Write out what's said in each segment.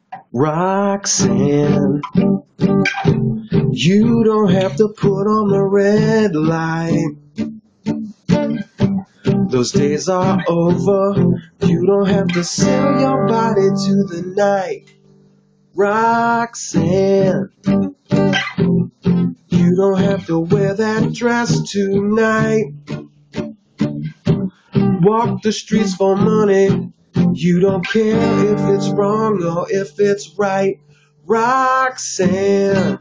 Roxanne, you don't have to put on the red light. Those days are over. You don't have to sell your body to the night. Roxanne, you don't have to wear that dress tonight. Walk the streets for money. You don't care if it's wrong or if it's right. Roxanne,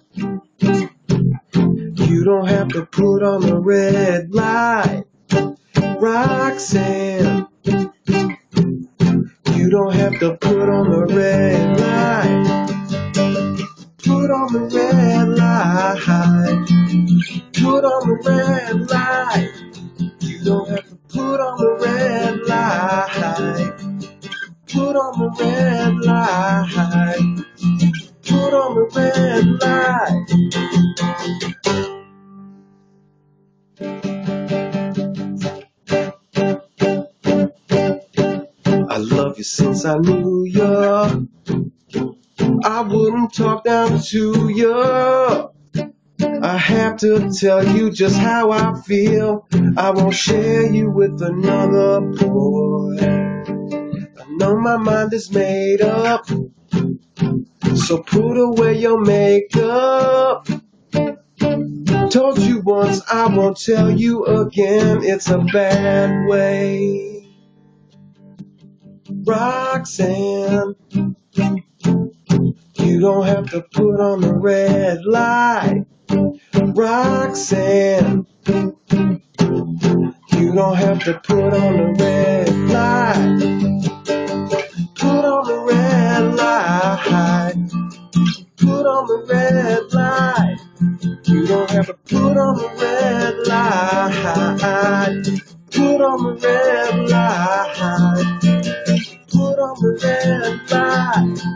you don't have to put on the red light. Roxanne, you don't have to put on the red light. Put on the red light. Put on the red light. You don't have to put on the red light. Put on the red light. Put on the red light. I love you since I knew you. I wouldn't talk down to you. I have to tell you just how I feel. I won't share you with another boy. I know my mind is made up, so put away your makeup. Told you once, I won't tell you again. It's a bad way. Roxanne, you don't have to put on the red light. Roxanne, you don't have to put on the red light. Put on the red light. Put on the red light. You don't have to put on the red light. Put on the red light. Put on the red light.